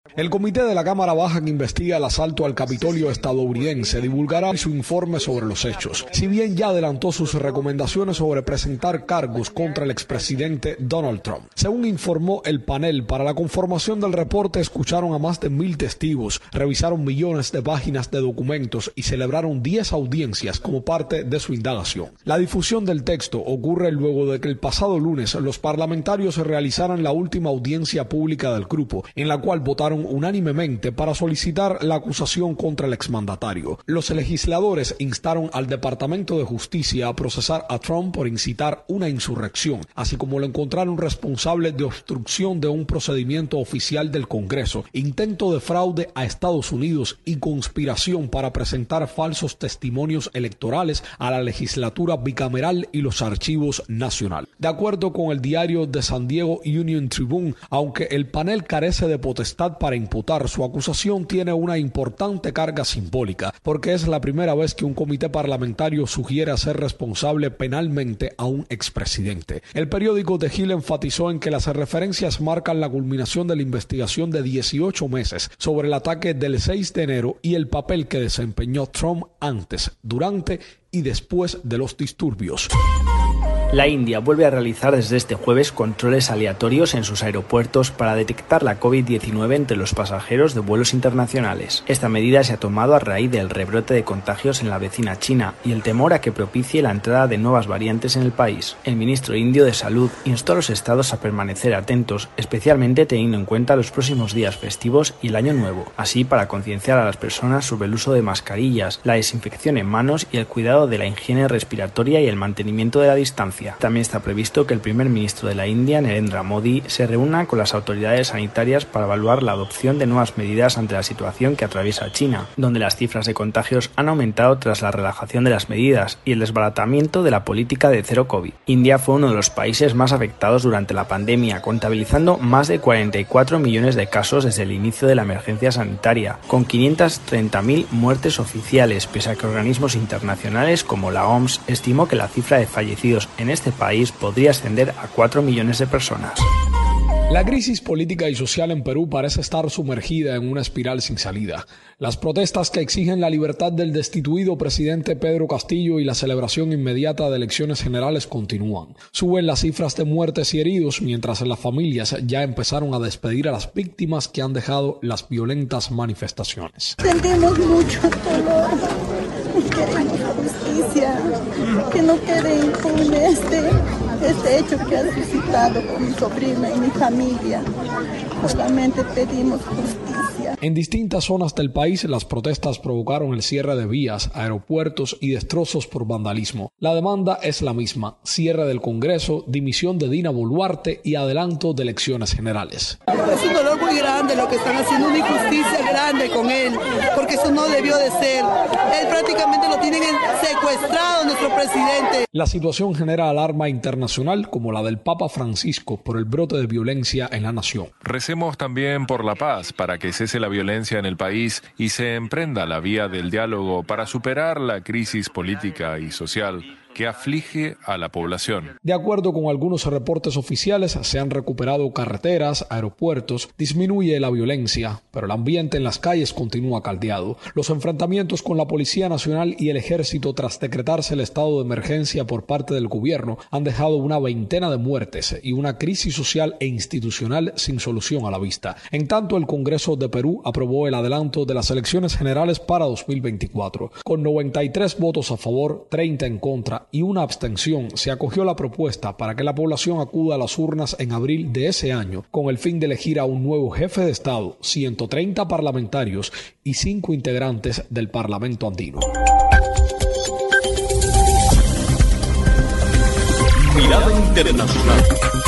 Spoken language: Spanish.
El comité de la Cámara Baja que investiga el asalto al Capitolio estadounidense divulgará su informe sobre los hechos. Si bien ya adelantó sus recomendaciones sobre presentar cargos contra el expresidente Donald Trump. Según informó el panel, para la conformación del reporte escucharon a más de 1,000 testigos, revisaron millones de páginas de documentos y celebraron 10 audiencias como parte de su indagación. La difusión del texto ocurre luego de que el pasado lunes los parlamentarios realizaran la última audiencia pública del grupo, en la cual votaron unánimemente para solicitar la acusación contra el exmandatario. Los legisladores instaron al Departamento de Justicia a procesar a Trump por incitar una insurrección, así como lo encontraron responsable de obstrucción de un procedimiento oficial del Congreso, intento de fraude a Estados Unidos y conspiración para presentar falsos testimonios electorales a la legislatura bicameral y los archivos nacionales. De acuerdo con el diario de San Diego Union Tribune, aunque el panel carece de potestad para imputar, su acusación tiene una importante carga simbólica, porque es la primera vez que un comité parlamentario sugiere ser responsable penalmente a un expresidente. El periódico The Hill enfatizó en que las referencias marcan la culminación de la investigación de 18 meses sobre el ataque del 6 de enero y el papel que desempeñó Trump antes, durante y después de los disturbios. La India vuelve a realizar desde este jueves controles aleatorios en sus aeropuertos para detectar la COVID-19 entre los pasajeros de vuelos internacionales. Esta medida se ha tomado a raíz del rebrote de contagios en la vecina China y el temor a que propicie la entrada de nuevas variantes en el país. El ministro indio de Salud instó a los estados a permanecer atentos, especialmente teniendo en cuenta los próximos días festivos y el Año Nuevo, así para concienciar a las personas sobre el uso de mascarillas, la desinfección en manos y el cuidado de la higiene respiratoria y el mantenimiento de la distancia. También está previsto que el primer ministro de la India, Narendra Modi, se reúna con las autoridades sanitarias para evaluar la adopción de nuevas medidas ante la situación que atraviesa China, donde las cifras de contagios han aumentado tras la relajación de las medidas y el desbaratamiento de la política de cero COVID. India fue uno de los países más afectados durante la pandemia, contabilizando más de 44 millones de casos desde el inicio de la emergencia sanitaria, con 530.000 muertes oficiales, pese a que organismos internacionales como la OMS estimó que la cifra de fallecidos en este país podría ascender a 4 millones de personas. La crisis política y social en Perú parece estar sumergida en una espiral sin salida. Las protestas que exigen la libertad del destituido presidente Pedro Castillo y la celebración inmediata de elecciones generales continúan. Suben las cifras de muertes y heridos, mientras las familias ya empezaron a despedir a las víctimas que han dejado las violentas manifestaciones. Sentimos mucho dolor. Queremos justicia, que no quede impune este hecho que ha suscitado con mi sobrina y mi familia. Solamente pedimos justicia. En distintas zonas del país, las protestas provocaron el cierre de vías, aeropuertos y destrozos por vandalismo. La demanda es la misma: cierre del Congreso, dimisión de Dina Boluarte y adelanto de elecciones generales. Es un dolor muy grande lo que están haciendo, una injusticia grande con él, porque eso no debió de ser. Él prácticamente lo tienen secuestrado, nuestro presidente. La situación genera alarma internacional, como la del Papa Francisco por el brote de violencia en la nación. Recemos también por la paz, para que cese la violencia en el país y se emprenda la vía del diálogo para superar la crisis política y social que aflige a la población. De acuerdo con algunos reportes oficiales, se han recuperado carreteras, aeropuertos, disminuye la violencia, pero el ambiente en las calles continúa caldeado. Los enfrentamientos con la Policía Nacional y el Ejército tras decretarse el estado de emergencia por parte del gobierno han dejado una veintena de muertes y una crisis social e institucional sin solución a la vista. En tanto, el Congreso de Perú aprobó el adelanto de las elecciones generales para 2024. Con 93 votos a favor, 30 en contra y una abstención, se acogió la propuesta para que la población acuda a las urnas en abril de ese año con el fin de elegir a un nuevo jefe de Estado, 130 parlamentarios y 5 integrantes del Parlamento andino. Mirada Internacional.